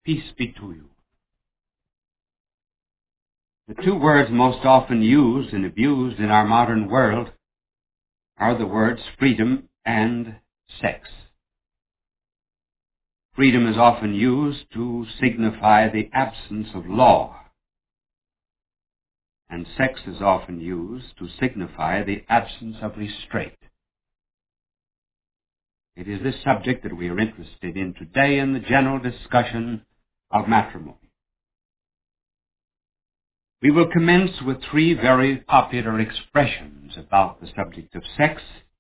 Peace be to you. The two words most often used and abused in our modern world are the words freedom and sex. Freedom is often used to signify the absence of law, and sex is often used to signify the absence of restraint. It is this subject that we are interested in today in the general discussion of matrimony. We will commence with three very popular expressions about the subject of sex,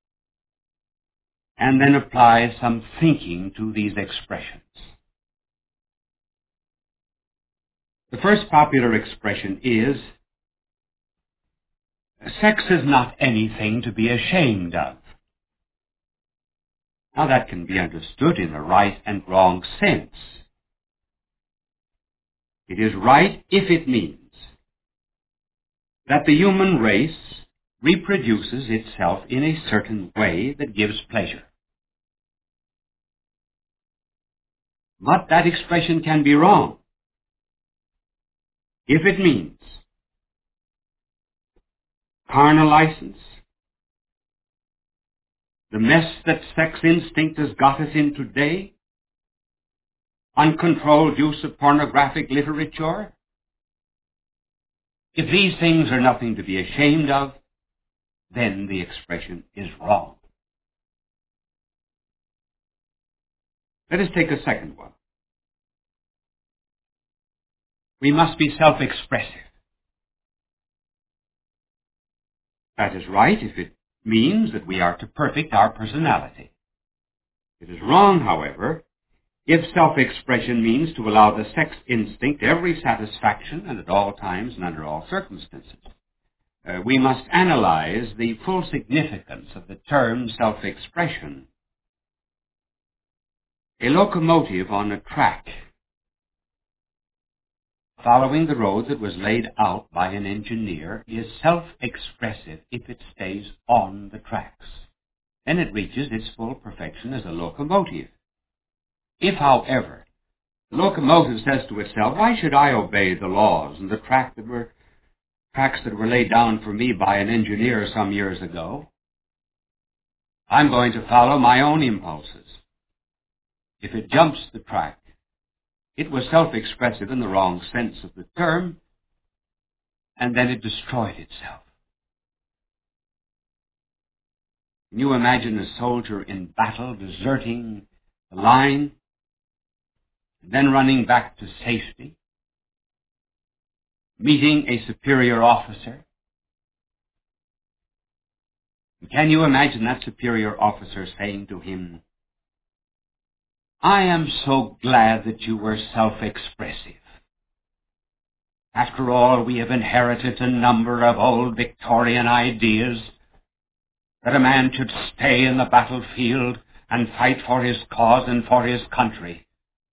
and then apply some thinking to these expressions. The first popular expression is, sex is not anything to be ashamed of. Now that can be understood in a right and wrong sense. It is right if it means that the human race reproduces itself in a certain way that gives pleasure. But that expression can be wrong if it means carnal license, the mess that sex instinct has got us in today, uncontrolled use of pornographic literature. If these things are nothing to be ashamed of, then the expression is wrong. Let us take a second one. We must be self-expressive. That is right if it means that we are to perfect our personality. It is wrong, however, if self-expression means to allow the sex instinct every satisfaction and at all times and under all circumstances. We must analyze the full significance of the term self-expression. A locomotive on a track following the road that was laid out by an engineer is self-expressive if it stays on the tracks. Then it reaches its full perfection as a locomotive. If, however, the locomotive says to itself, why should I obey the laws and the tracks that were laid down for me by an engineer some years ago? I'm going to follow my own impulses. If it jumps the track, it was self-expressive in the wrong sense of the term, and then it destroyed itself. Can you imagine a soldier in battle deserting the line, and then running back to safety, meeting a superior officer? And can you imagine that superior officer saying to him, I am so glad that you were self-expressive. After all, we have inherited a number of old Victorian ideas that a man should stay in the battlefield and fight for his cause and for his country.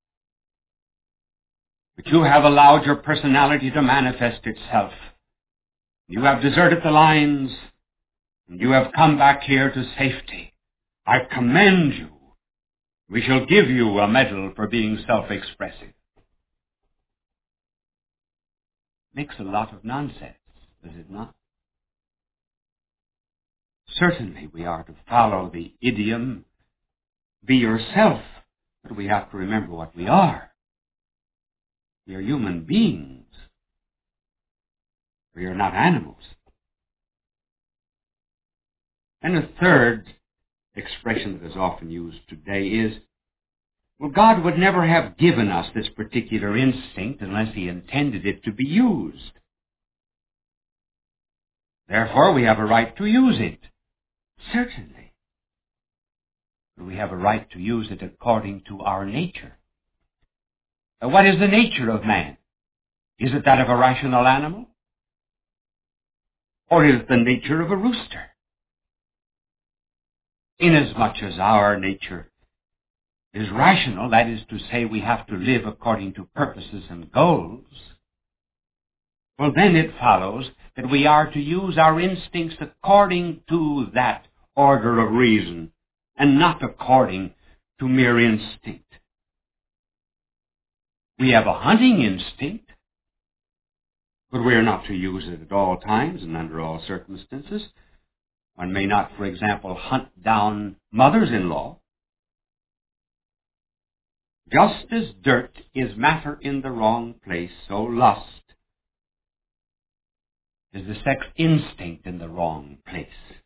But you have allowed your personality to manifest itself. You have deserted the lines, and you have come back here to safety. I commend you. We shall give you a medal for being self-expressive. Makes a lot of nonsense, does it not? Certainly we are to follow the idiom, be yourself, but we have to remember what we are. We are human beings. We are not animals. And a third expression that is often used today is, well, God would never have given us this particular instinct unless he intended it to be used. Therefore, we have a right to use it. Certainly. But we have a right to use it according to our nature. What is the nature of man? Is it that of a rational animal? Or is it the nature of a rooster? Inasmuch as our nature is rational, that is to say, we have to live according to purposes and goals, well, then it follows that we are to use our instincts according to that order of reason, and not according to mere instinct. We have a hunting instinct, but we are not to use it at all times and under all circumstances. One may not, for example, hunt down mothers-in-law. Just as dirt is matter in the wrong place, so lust is the sex instinct in the wrong place.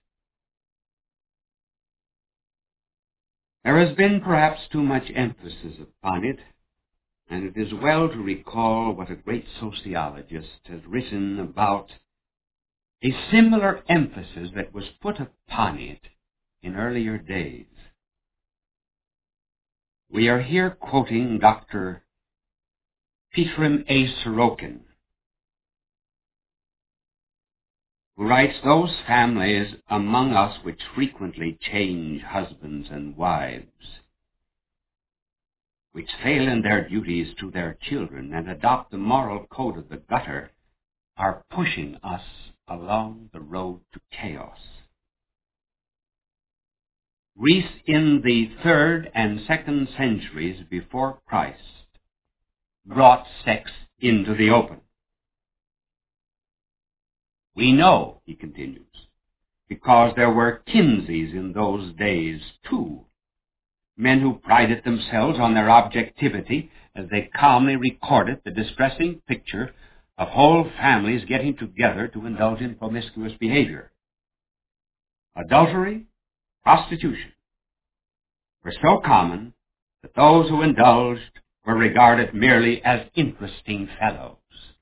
There has been perhaps too much emphasis upon it, and it is well to recall what a great sociologist has written about a similar emphasis that was put upon it in earlier days. We are here quoting Dr. Petram A. Sorokin, who writes, "Those families among us which frequently change husbands and wives, which fail in their duties to their children and adopt the moral code of the gutter, are pushing us along the road to chaos." Greece in the 3rd and 2nd centuries before Christ brought sex into the open. We know, he continues, because there were Kinseys in those days too, men who prided themselves on their objectivity as they calmly recorded the distressing picture of whole families getting together to indulge in promiscuous behavior. Adultery, prostitution were so common that those who indulged were regarded merely as interesting fellows.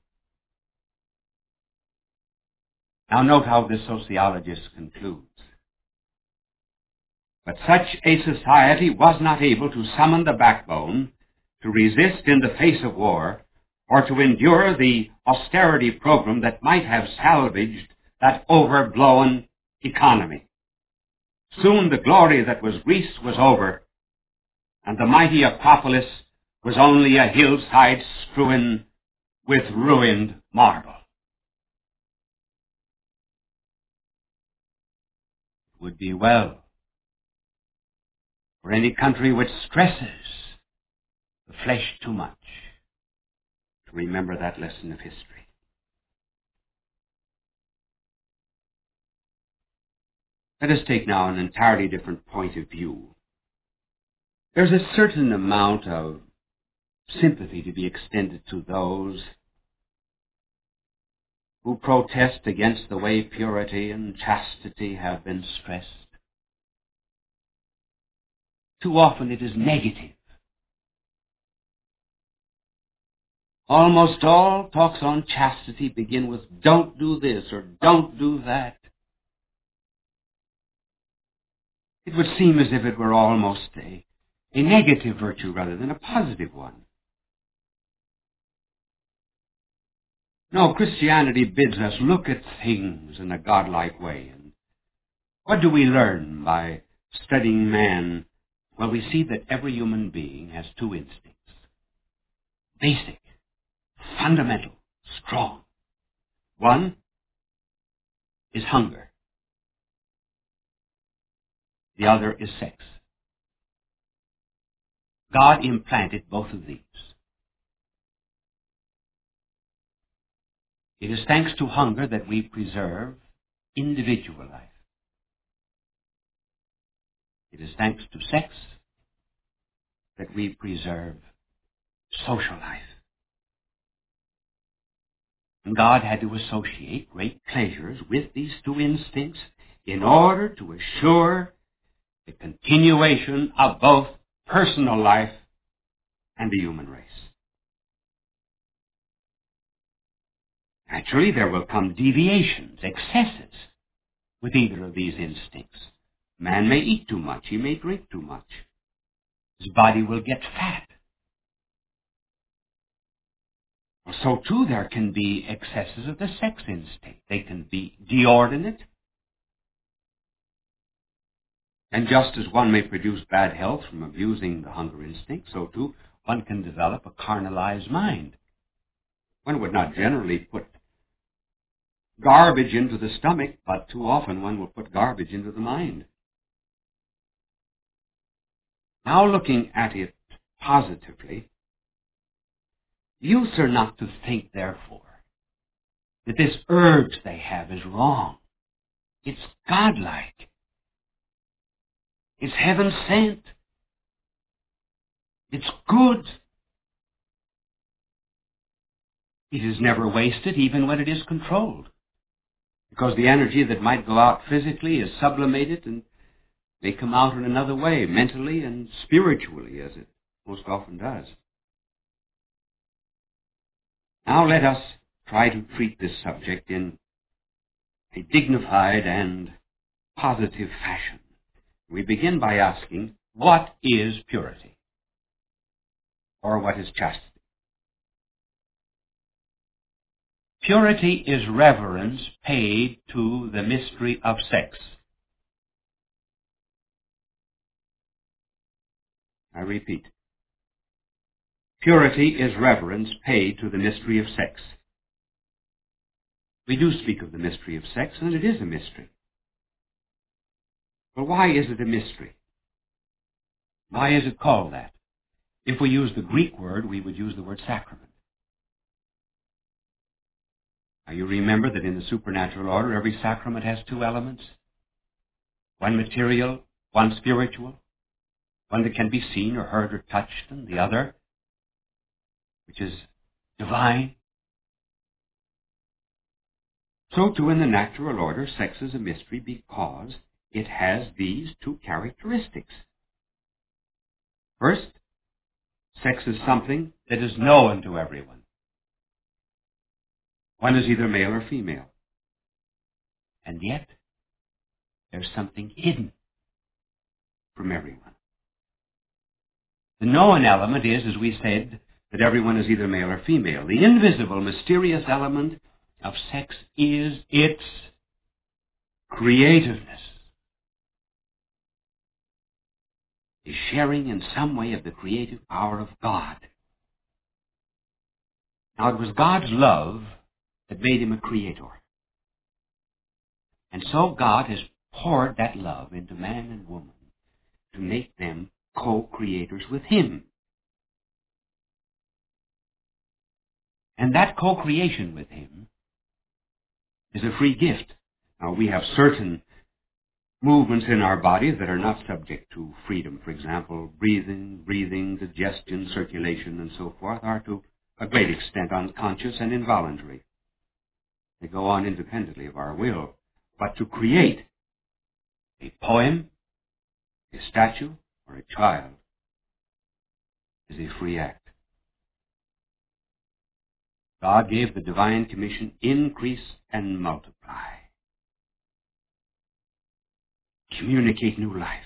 Now note how this sociologist concludes. But such a society was not able to summon the backbone to resist in the face of war or to endure the austerity program that might have salvaged that overblown economy. Soon the glory that was Greece was over, and the mighty Acropolis was only a hillside strewn with ruined marble. It would be well for any country which stresses the flesh too much to remember that lesson of history. Let us take now an entirely different point of view. There's a certain amount of sympathy to be extended to those who protest against the way purity and chastity have been stressed. Too often it is negative. Almost all talks on chastity begin with "don't do this" or "don't do that." It would seem as if it were almost a negative virtue rather than a positive one. No, Christianity bids us look at things in a godlike way. And what do we learn by studying man? Well, we see that every human being has two instincts. Basic, fundamental, strong. One is hunger. The other is sex. God implanted both of these. It is thanks to hunger that we preserve individual life. It is thanks to sex that we preserve social life. And God had to associate great pleasures with these two instincts in order to assure the continuation of both personal life and the human race. Naturally, there will come deviations, excesses, with either of these instincts. Man may eat too much. He may drink too much. His body will get fat. So, too, there can be excesses of the sex instinct. They can be deordinate. And just as one may produce bad health from abusing the hunger instinct, so, too, one can develop a carnalized mind. One would not generally put garbage into the stomach, but too often one will put garbage into the mind. Now looking at it positively, Youths are not to think, therefore, that this urge they have is wrong. It's godlike. It's heaven sent. It's good. It is never wasted, even when it is controlled, because the energy that might go out physically is sublimated and may come out in another way, mentally and spiritually, as it most often does. Now let us try to treat this subject in a dignified and positive fashion. We begin by asking, what is purity? Or what is chastity? Purity is reverence paid to the mystery of sex. I repeat. Purity is reverence paid to the mystery of sex. We do speak of the mystery of sex, and it is a mystery. But why is it a mystery? Why is it called that? If we use the Greek word, we would use the word sacrament. Now you remember that in the supernatural order, every sacrament has two elements. One material, one spiritual. One that can be seen or heard or touched, and the other, which is divine. So too in the natural order, sex is a mystery because it has these two characteristics. First, sex is something that is known to everyone. One is either male or female. And yet, there's something hidden from everyone. The known element is, as we said, that everyone is either male or female. The invisible, mysterious element of sex is its creativeness. Is sharing in some way of the creative power of God. Now, it was God's love that made him a creator. And so God has poured that love into man and woman to make them co-creators with him. And that co-creation with him is a free gift. Now, we have certain movements in our bodies that are not subject to freedom. For example, breathing, digestion, circulation, and so forth are to a great extent unconscious and involuntary. They go on independently of our will. But to create a poem, a statue, or a child is a free act. God gave the divine commission, increase and multiply. Communicate new life.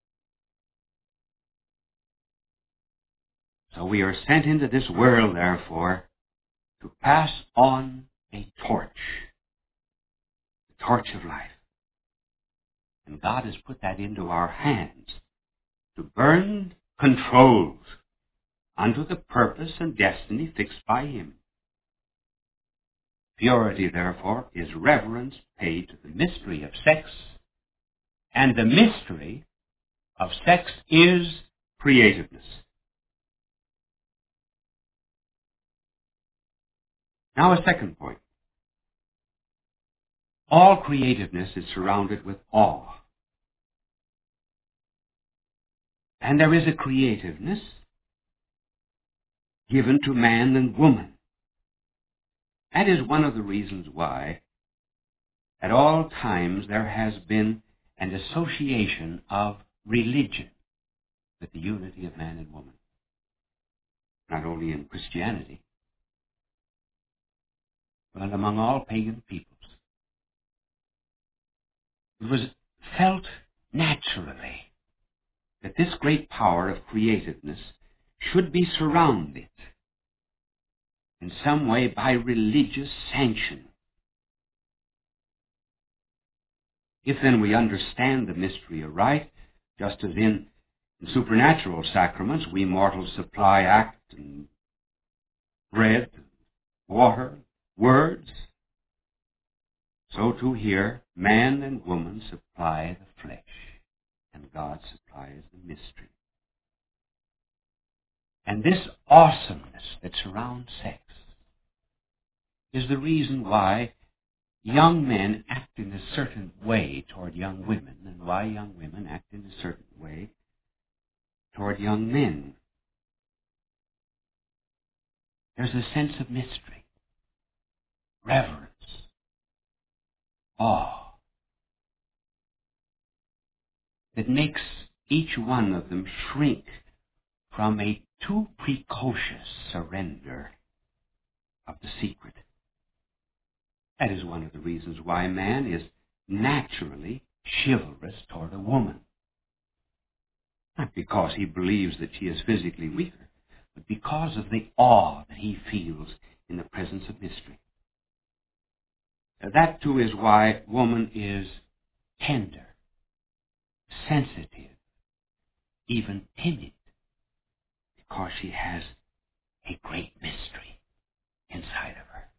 So we are sent into this world, therefore, to pass on a torch, the torch of life. And God has put that into our hands to burn controlled unto the purpose and destiny fixed by him. Purity, therefore, is reverence paid to the mystery of sex, and the mystery of sex is creativeness. Now a second point. All creativeness is surrounded with awe. And there is a creativeness given to man and woman. That is one of the reasons why at all times there has been an association of religion with the unity of man and woman. Not only in Christianity, but among all pagan peoples. It was felt naturally that this great power of creativeness should be surrounded in some way by religious sanction. If then we understand the mystery aright, just as in supernatural sacraments we mortals supply act and bread, water, words, so too here man and woman supply the flesh, and God supplies the mystery. And this awesomeness that surrounds sex is the reason why young men act in a certain way toward young women, and why young women act in a certain way toward young men. There's a sense of mystery, reverence, awe, that makes each one of them shrink from a too precocious surrender of the secret. That is one of the reasons why man is naturally chivalrous toward a woman. Not because he believes that she is physically weaker, but because of the awe that he feels in the presence of mystery. That, too, is why woman is tender, sensitive, even timid, because she has a great mystery inside of her.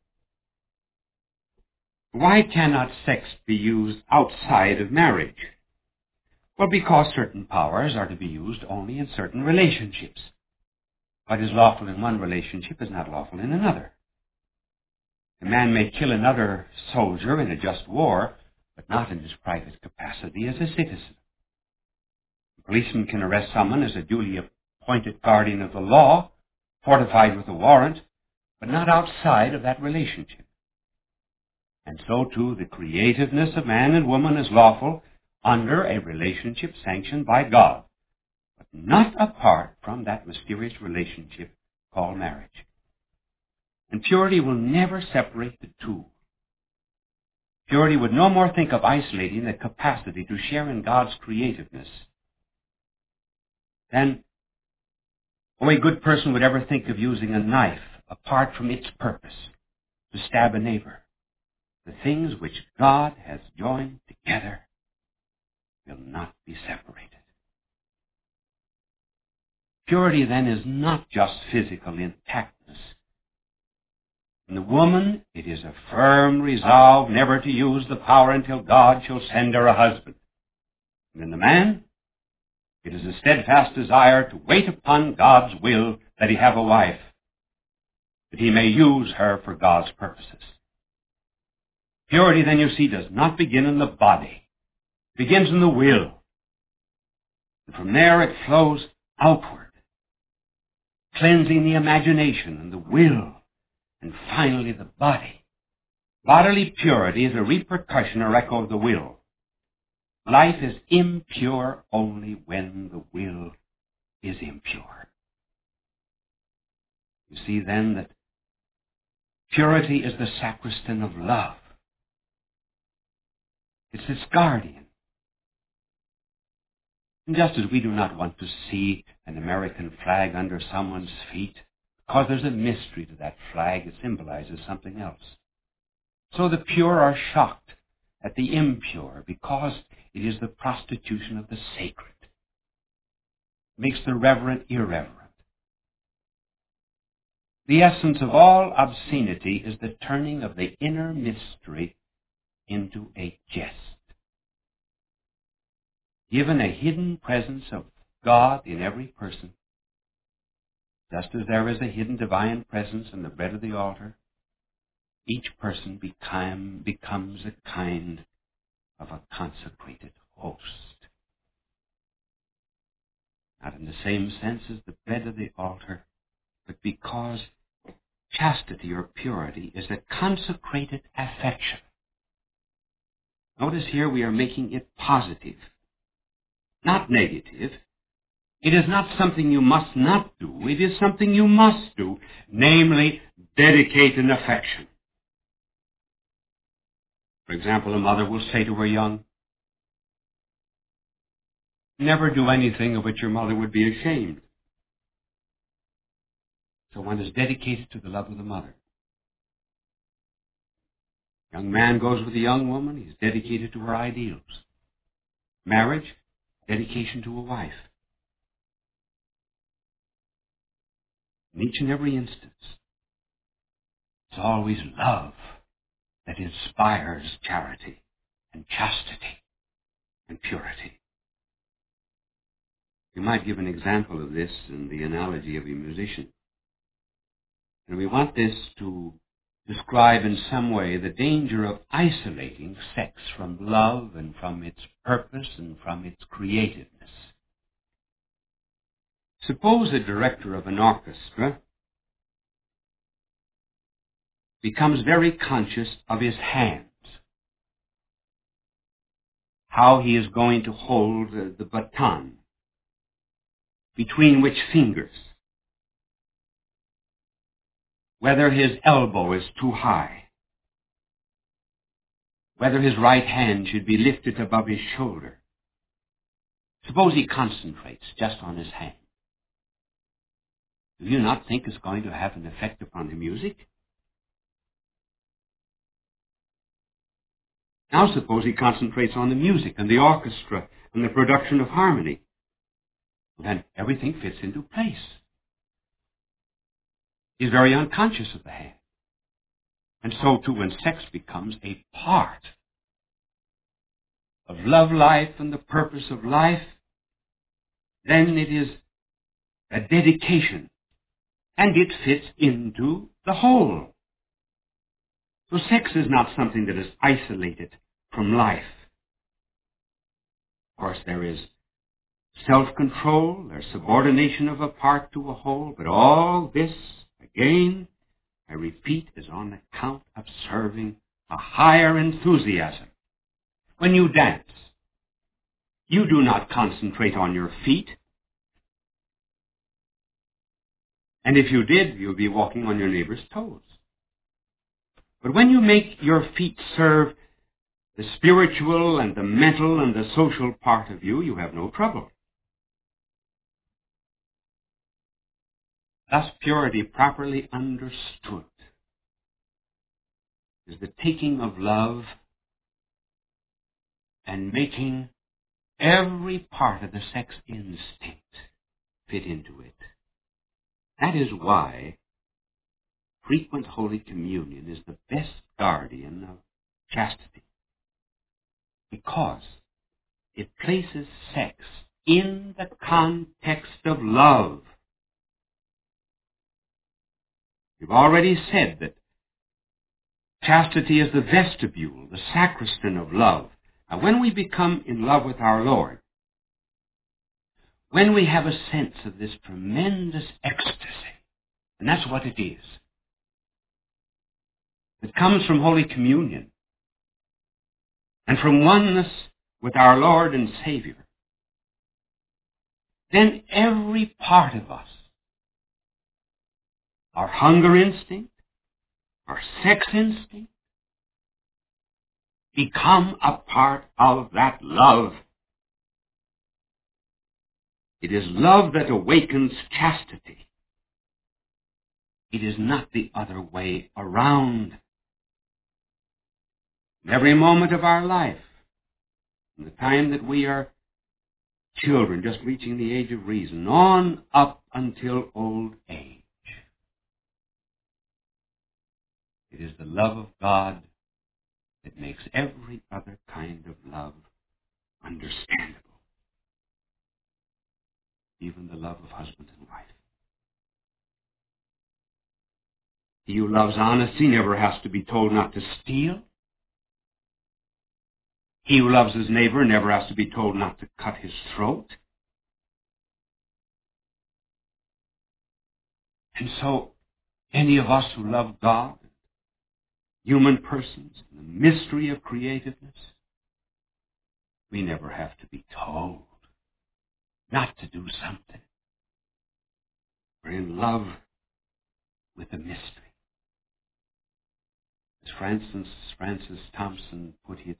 Why cannot sex be used outside of marriage? Well, because certain powers are to be used only in certain relationships. What is lawful in one relationship is not lawful in another. A man may kill another soldier in a just war, but not in his private capacity as a citizen. A policeman can arrest someone as a duly appointed guardian of the law, fortified with a warrant, but not outside of that relationship. And so, too, the creativeness of man and woman is lawful under a relationship sanctioned by God, but not apart from that mysterious relationship called marriage. And purity will never separate the two. Purity would no more think of isolating the capacity to share in God's creativeness than a good person would ever think of using a knife apart from its purpose to stab a neighbor. The things which God has joined together will not be separated. Purity, then, is not just physical intactness. In the woman, it is a firm resolve never to use the power until God shall send her a husband. And in the man, it is a steadfast desire to wait upon God's will that he have a wife, that he may use her for God's purposes. Purity, then, you see, does not begin in the body. It begins in the will. And from there it flows outward, cleansing the imagination and the will, and finally the body. Bodily purity is a repercussion or echo of the will. Life is impure only when the will is impure. You see, then, that purity is the sacristan of love. It's its guardian. And just as we do not want to see an American flag under someone's feet, because there's a mystery to that flag, it symbolizes something else. So the pure are shocked at the impure, because it is the prostitution of the sacred. It makes the reverent irreverent. The essence of all obscenity is the turning of the inner mystery into a jest. Given a hidden presence of God in every person, just as there is a hidden divine presence in the bread of the altar, each person becomes a kind of a consecrated host. Not in the same sense as the bread of the altar, but because chastity or purity is a consecrated affection. Notice here we are making it positive, not negative. It is not something you must not do. It is something you must do, namely, dedicate an affection. For example, a mother will say to her young, never do anything of which your mother would be ashamed. So one is dedicated to the love of the mother. Young man goes with a young woman, he's dedicated to her ideals. Marriage, dedication to a wife. In each and every instance, it's always love that inspires charity and chastity and purity. You might give an example of this in the analogy of a musician. And we want this to describe in some way the danger of isolating sex from love and from its purpose and from its creativeness. Suppose a director of an orchestra becomes very conscious of his hands, how he is going to hold the baton, between which fingers, whether his elbow is too high, whether his right hand should be lifted above his shoulder. Suppose he concentrates just on his hand. Do you not think it's going to have an effect upon the music? Now suppose he concentrates on the music and the orchestra and the production of harmony. Then everything fits into place. He's very unconscious of the hand. And so too when sex becomes a part of love life and the purpose of life, then it is a dedication, and it fits into the whole. So sex is not something that is isolated from life. Of course, there is self-control, there's subordination of a part to a whole, but all this, again, I repeat, is on account of serving a higher enthusiasm. When you dance, you do not concentrate on your feet. And if you did, you'd be walking on your neighbor's toes. But when you make your feet serve the spiritual and the mental and the social part of you, you have no trouble. Thus, purity properly understood is the taking of love and making every part of the sex instinct fit into it. That is why frequent Holy Communion is the best guardian of chastity, because it places sex in the context of love. We've already said that chastity is the vestibule, the sacristan of love. Now, when we become in love with our Lord, when we have a sense of this tremendous ecstasy, and that's what it is, that comes from Holy Communion and from oneness with our Lord and Savior, then every part of us, our hunger instinct, our sex instinct, become a part of that love. It is love that awakens chastity. It is not the other way around. In every moment of our life, from the time that we are children, just reaching the age of reason, on up until old age, it is the love of God that makes every other kind of love understandable. Even the love of husband and wife. He who loves honesty never has to be told not to steal. He who loves his neighbor never has to be told not to cut his throat. And so, any of us who love God, human persons, and the mystery of creativeness, we never have to be told not to do something. We're in love with the mystery. As Francis Thompson put it,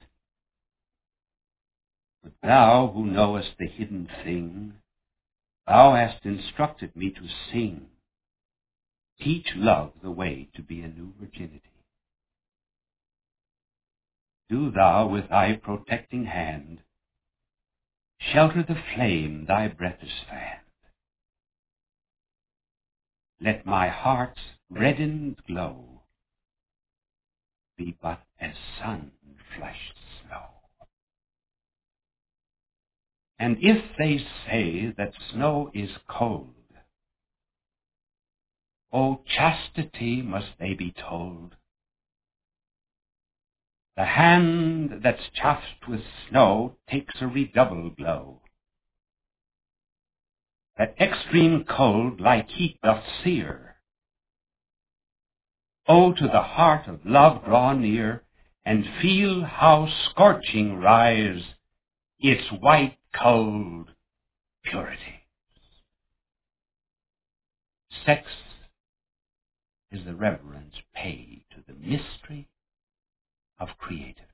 "But thou who knowest the hidden thing, thou hast instructed me to sing. Teach love the way to be a new virginity. Do thou with thy protecting hand shelter the flame thy breath has fanned. Let my heart's reddened glow be but as sun-flushed snow." And if they say that snow is cold, O chastity must they be told. The hand that's chafed with snow takes a redoubled glow. That extreme cold like heat doth sear. O to the heart of love draw near, and feel how scorching rise its white cold purity. Sex is the reverence paid to the mystery of creativity.